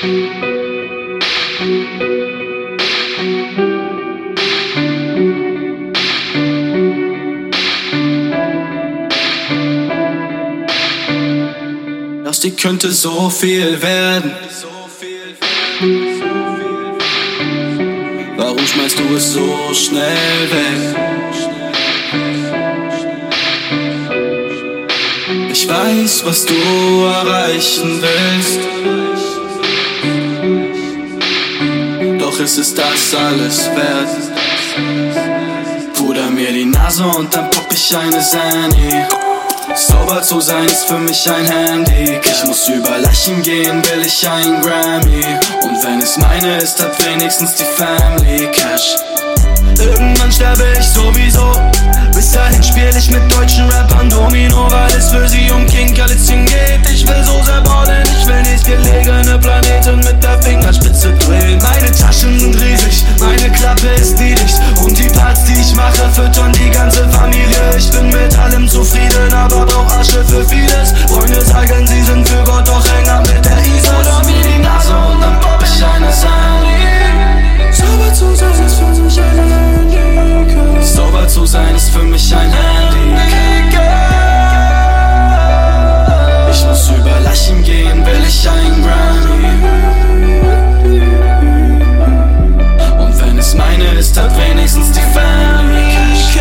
Aus dir könnte so viel werden. Warum schmeißt du es so schnell weg? Ich weiß, was du erreichen willst, doch ist es das alles wert? Puder mir die Nase und dann pop ich eine Sandy. Sober zu sein ist für mich ein Handy. Ich muss über Leichen gehen, will ich ein Grammy. Und wenn es meine ist, hat wenigstens die Family Cash. Irgendwann sterbe ich sowieso. Bis dahin spiel ich mit deutschen Rappern Domino, weil es für sie um King Kalitzin geht. Ich will so sehr ballen, ich will nicht gelegene Planeten mit der Fingerspitze drehen. Meine Taschen sind riesig, meine Klappe ist niedrig. Und die Parts, die ich mache, füttern die ganze Familie. Ich bin mit allem zufrieden, aber brauch Asche für vieles. Freunde sagen, sie sind für Gott, doch häng ab mit der ISIS. Oder mir die Nase und dann pop ich eine Sandy. Sauber zu sein ist für mich ein Handicap. Sauber zu sein ist für mich ein Handicap. Ich muss über Leichen gehen, will ich ein Grammy. Und wenn es meine ist, hat wenigstens die Family Cash.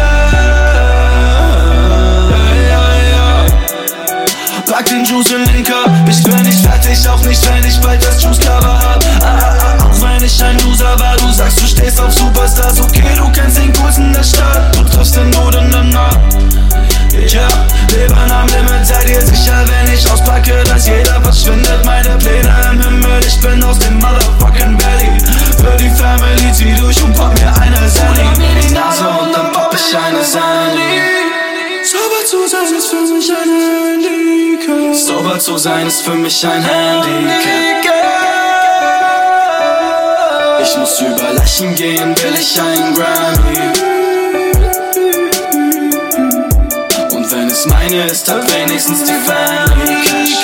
Pack den Juice in den Cup. Ich bin nicht fertig, auch nicht, wenn ich bald das Juice-Cover hab. Auch wenn ich ein Loser war, du sagst, du stehst auf Superstars. Okay, du kennst den Coolsten der Stadt, du triffst den Not in der Nacht. Ja, Leben am Limit, seid ihr sicher, wenn ich auspacke, dass jeder verschwindet. Meine Pläne im Himmel, ich bin aus dem Motherfucking Valley. Für die Family, zieh durch und pop mir eine Sandy. Oder mir die Nase und dann pop ich eine Sandy. Sauber zu sein ist für mich ein Handicap. Sauber zu sein ist für mich ein Handicap. Ich muss über Leichen gehen, will ich ein Grammy. Und wenn es meine ist, hat wenigstens die Family Cash.